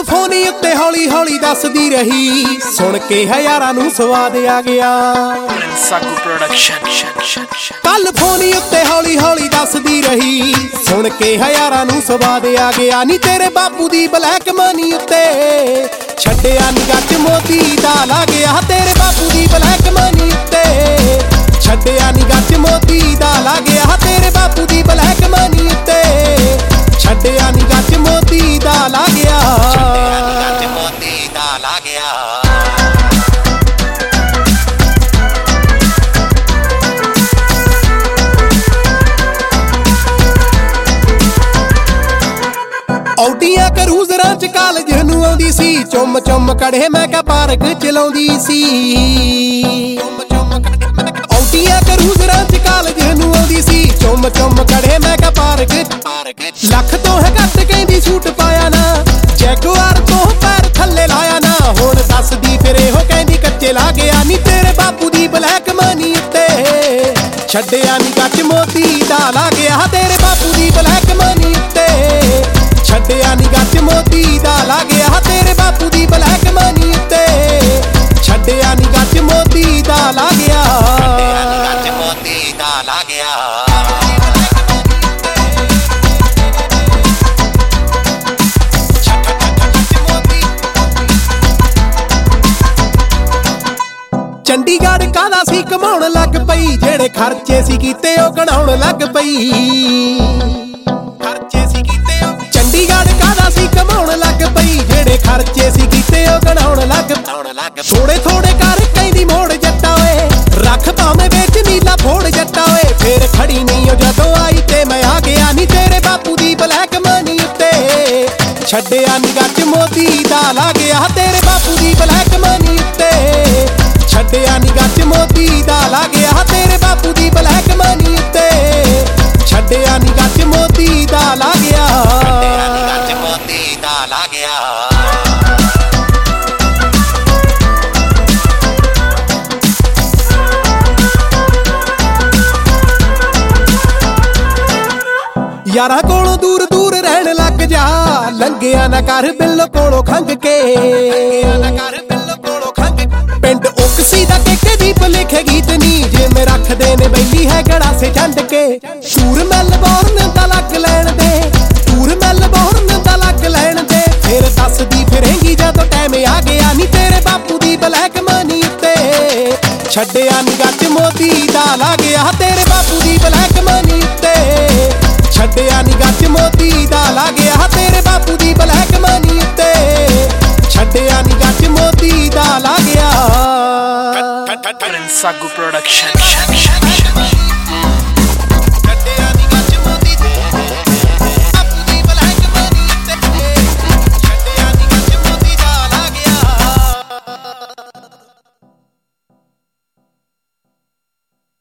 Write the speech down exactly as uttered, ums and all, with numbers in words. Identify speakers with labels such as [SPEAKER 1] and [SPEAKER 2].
[SPEAKER 1] ਕੱਲ ਫੋਨ ਉੱਤੇ ਹੌਲੀ ਹੌਲੀ ਦੱਸਦੀ ਰਹੀ, ਸੁਣ ਕੇ ਹਜ਼ਾਰਾਂ ਨੂੰ ਸਵਾਦ ਆ ਗਿਆ।
[SPEAKER 2] ਸਾਗੂ ਪ੍ਰੋਡਕਸ਼ਨ
[SPEAKER 1] ਕੱਲ ਫੋਨ ਉੱਤੇ ਹੌਲੀ ਹੌਲੀ ਦੱਸਦੀ ਰਹੀ, ਸੁਣ ਕੇ ਹਜ਼ਾਰਾਂ ਨੂੰ ਸਵਾਦ ਆ ਗਿਆ। ਨੀ ਤੇਰੇ ਬਾਪੂ ਦੀ ਬਲੈਕ ਮਨੀ ਉੱਤੇ ਛੱਡਿਆ ਨੀ ਗੱਜ ਮੋਤੀ ਦਾ ਲਾ ਗਿਆ। ਤੇਰੇ ਬਾਪੂ ਦੀ ਬਲੈਕ ਮਨੀ ਉੱਤੇ ਛੱਡਿਆ ਨੀ ਗੱਜ ਮੋਤੀ ਦਾ ਲਾ ਗਿਆ। ਤੇਰੇ ਬਾਪੂ ਦੀ ਬਲੈਕ ਮਨੀ ਉੱਤੇ ਛੱਡਿਆ ਨੀ ਗੱਜ ਮੋਤੀ ਦਾ ਲਾ ਗਿਆ। ਗੱਜ ਮੋਤੀ ਦਾ ਲਾ ਗਿਆ। ਔਡੀਆਂ ਕਰੂਜ਼ਰਾਂ ਚ ਕਾਲਜ ਨੂੰ ਆਉਂਦੀ ਸੀ, ਚੁੰਮ ਚੁੰਮ ਕੜੇ ਮੈਂ ਕਿਹਾ ਪਾਰਕ ਚਲਾਉਂਦੀ ਸੀ। ਔਡੀਆਂ ਕਰੂਜ਼ਰਾਂ ਚ ਕਾਲਜ ਨੂੰ ਆਉਂਦੀ ਸੀ, ਚੁੰਮ ਚੁੰਮ ਕੜੇ ਮੈਂ ਕਿਹਾ ਪਾਰਕ। ਲੱਖ ਤੋਂ ਹੈ ਘੱਟ ਕਹਿੰਦੀ ਸੂਟ ਪਾਇਆ ਨਾ, ਜੈਗੁਆਰ ਤੋਂ ਪੈਰ ਥੱਲੇ ਲਾਇਆ ਨਾ। ਹੁਣ ਦੱਸਦੀ ਫਿਰ ਇਹੋ ਕਹਿੰਦੀ ਕੱਚੇ ਲਾ ਗਿਆ। ਨੀ ਤੇਰੇ ਬਾਪੂ ਦੀ ਬਲੈਕ ਮਨੀ ਉੱਤੇ ਛੱਡਿਆ ਨੀ ਗੱਜ ਮੋਤੀ ਦਾ ਲਾ ਗਿਆ। ਤੇਰੇ ਬਾਪੂ ਦੀ ਬਲੈਕ ਮਨੀ ਉੱਤੇ ਛੱਡਿਆ ਨੀ ਗੱਜ ਮੋਤੀ ਦਾ ਲਾ ਗਿਆ। ਤੇਰੇ ਬਾਪੂ ਦੀ ਬਲੈਕ ਮਨੀ ਉੱਤੇ ਛੱਡਿਆ ਨੀ ਗੱਜ ਮੋਤੀ ਦਾ ਲਾ ਗਿਆ। ਛੱਡਿਆ ਨੀ ਗੱਜ ਮੋਤੀ ਦਾ ਲਾ ਗਿਆ। ਚੰਡੀਗੜ੍ਹ ਕਾਹਦਾ ਸੀ ਕਮਾਉਣ ਲੱਗ ਪਈ, ਜਿਹੜੇ ਖਰਚੇ ਸੀ ਕੀਤੇ ਉਹ ਗਣਾਉਣ ਲੱਗ ਪਈ। ਖਰਚੇ ਸੀ ਕੀਤੇ ਉਹ ਚੰਡੀਗੜ੍ਹ ਕਾਹਦਾ ਸੀ ਕਮਾਉਣ ਲੱਗ ਪਈ, ਜਿਹੜੇ ਖਰਚੇ ਸੀ ਕੀਤੇ ਉਹ ਗਣਾਉਣ ਲੱਗ। ਥੋੜੇ ਥੋੜੇ ਕਰ ਕਹਿੰਦੀ ਮੋੜ ਜੱਟਾ ਓਏ, ਰੱਖ ਭਾਵੇਂ ਵਿੱਚ ਨੀਲਾ ਫੋੜ ਜੱਟਾ ਓਏ। ਫੇਰ ਖੜੀ ਨਹੀਂ ਉਹ ਜਦੋਂ ਆਈ ਤੇ ਮੈਂ ਆ ਗਿਆ। ਨੀ ਤੇਰੇ ਬਾਪੂ ਦੀ ਬਲੈਕ ਮਨੀ ਉੱਤੇ ਛੱਡਿਆ ਨੀ ਗੱਜ ਮੋਤੀ ਦਾ ਲਾ ਗਿਆ। ਤੇਰੇ ਬਾਪੂ ਦੀ ਬਲੈਕ ਮਨੀ ਉੱਤੇ ਛੱਡਿਆ ਨੀ ਗੱਜ ਮੋਤੀ ਦਾ ਲਾ ਗਿਆ। ਤੇਰੇ ਬਾਪੂ ਦੀ ਬਲੈਕ ਮਨੀ ਉੱਤੇ ਛੱਡਿਆ ਨੀ ਗੱਜ ਮੋਤੀ ਦਾ ਲਾ ਗਿਆ। ਛੱਡਿਆ ਨੀ ਗੱਜ ਮੋਤੀ ਦਾ ਲਾ ਗਿਆ। ਯਾਰਾਂ ਕੋਲੋਂ ਦੂਰ ਦੂਰ ਰਹਿਣ ਲੱਗ ਜਾ, ਲੰਘਿਆ ਨਾ ਕਰ ਬਿੱਲ ਕੋਲੋਂ ਖੰਘ ਕੇ। ਪਿੰਡ ਉਕਸੀ ਦਾ ਟੇਕੇ ਦੀ ਲਿਖੇ ਗੀਤ ਨੀ, ਜਿਵੇਂ ਰੱਖਦੇ ਨੇ ਬੈਲੀ ਹੈ ਗੜਾਸੇ ਛੰਡ ਕੇ। ਟੂਰ ਮੈਲਬੌਰਨ ਦਾ ਲੱਗ ਲੈਣ ਦੇ, ਟੂਰ ਮੈਲਬੌਰਨ ਦਾ ਲੱਗ ਲੈਣ ਦੇ। ਫਿਰ ਦੱਸਦੀ ਫਿਰੇਂਗੀ ਜਦੋਂ ਟਾਈਮ ਆ ਗਿਆ। ਨੀ ਤੇਰੇ ਬਾਪੂ ਦੀ ਬਲੈਕ ਮਨੀ ਉੱਤੇ ਛੱਡਿਆ ਨੀ ਗੱਜ ਮੋਤੀ ਦਾ ਲਾ ਗਿਆ। ਤੇਰੇ ਬਾਪੂ ਦੀ ਬਲੈਕ ਮਨੀ ਉੱਤੇ ਛੱਡਿਆ ਨੀ ਗੱਜ ਮੋਤੀ ਦਾ ਲਾ ਗਿਆ। ਤੇਰੇ ਬਾਪੂ ਦੀ ਬਲੈਕ ਮਨੀ ਉੱਤੇ ਛੱਡਿਆ ਨੀ ਗੱਜ ਮੋਤੀ ਦਾ ਲਾ ਗਿਆ।
[SPEAKER 2] ਸਾਗੂ ਪ੍ਰੋਡਕਸ਼ਨ